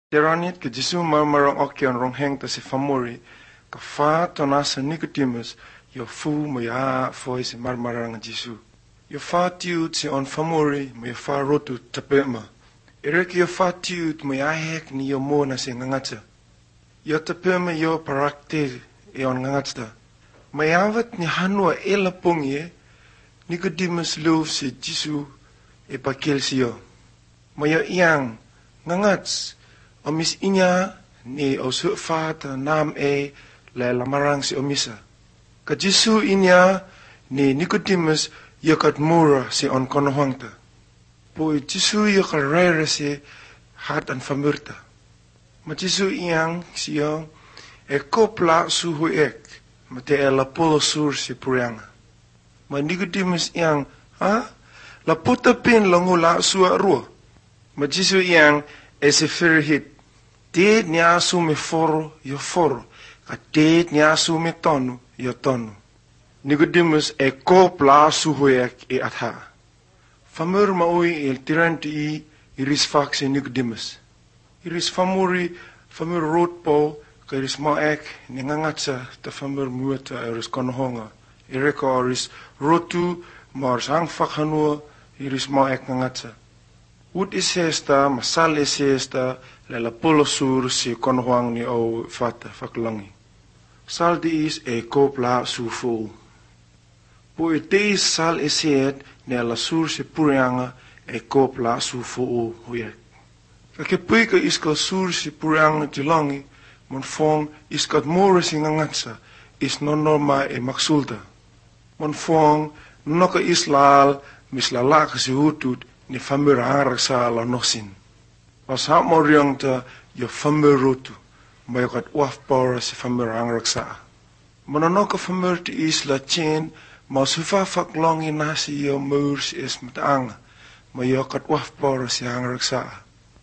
Tiranit ke Jesu marang okion rong heng ta si famori ka fa to nasa Nicodemus yo fu mo ya foi si marmarang Jesu. Yo fa tiut si on famori mo yo fa rotu tapema. Irek yo fa tiut mo ya hek ni yo mo na si ngangata. Yo tapema yo parakte e on ngangata. Mayawat ni hanua ela pongye Nicodemus loof si Jesu e pakil si yo. Mayo iyang ngangats omis inya ni o su fata nam e le lamarang si omisa. Ka Jesu inya ni Nicodemus yokat mura si on konohangta. Po Jesu yokat rere si hat an famurta. Ma Jesu iyang siyo e kopla suhu ek ma te e lapolo sur si purianga. Ma Nicodemus iyang la puta pin langu la sua ruo. Ma Jesu iyang e se firhit. Deed ni asu me foro, yo foro. Ka deed ni asu me tonu, yo tonu. Nicodemus e ko pla suhuek e atha. Famur maui el tiranti iris faxe Nicodemus. Iris famuri, famur roodpo, ka iris maek ni ngangatsa ta famur muata iris konohonga. Ireko iris rotu, mars hangfak hanua, iris maek ngangatsa. Ut isesta, masal isesta, lela polo sur si konohang ni o fata faklangi. Sal di is e kopla sufu. Po ite sal iset ni ala sur si purianga e kopla sufu huyek. Kakipui ka iska sur si purianga tilangi, mon fong iskat mora si ngangatsa, is nonoma e maksulta. Mon fong noka islal mislalaka si hutut, ni famur angraksa la nosin. Pas hap mo riang ta yo famur rotu, ma yo kat uaf pora si famur angraksa. Mananoka famur ti isla chen, ma sufafak longi nasi yo mur si ismat anga, ma yo kat uaf pora si angraksa.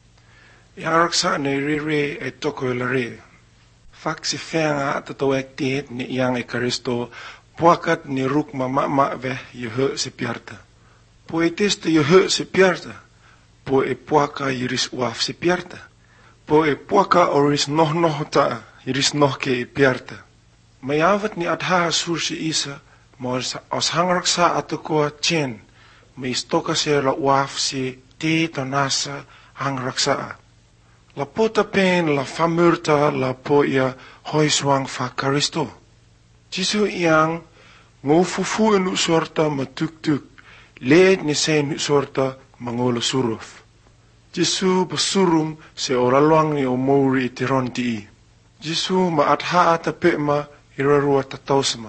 Angraksa ni rire e toko la re. Fak si fenga tatawek tiit ni iyang e karisto, puakat ni ruk ma veh yo he si piarta. Po e testa yo he si piarta, po e puaka iris uaf si piarta, po e puaka oris noh ta iris noh ke e piarta. Mayawat ni adha sur si isa, mo os hangraksa atakoa chen, may istoka si la uaf si te tonasa hangraksa. La pota pen la famurta la po ia hoiswang fa karisto. Jisu iyang ngofufu enu sorta matuk-tuk, leed ni sen sorta mangolo suruf. Jesu basurung se oraluang ni omori itironti. Jesu maatha atapema irarua tatausma.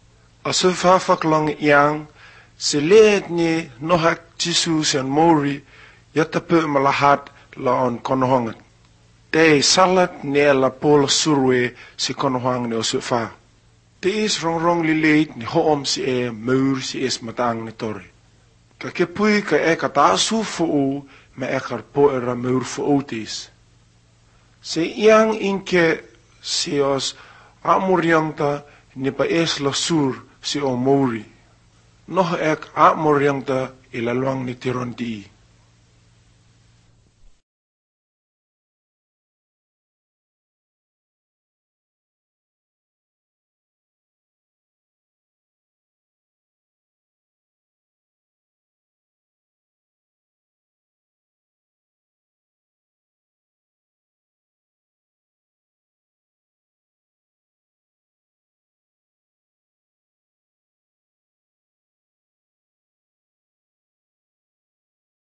Asufafak lang iyang se leed ni nohak Jesu sen mori yatapema lahat laon konohongat. Te salat ni la pola surwe si konohang ni osufa. Te is rong li leed ni hoom si e meur si es matang ni tori. Kakipui ka e katasu fuu me e karpo e ramur fuu tis. Se iyang inke si os amuriangta ni pa es la sur si o mouri. Noh ek amuriangta ilaluang ni tironti.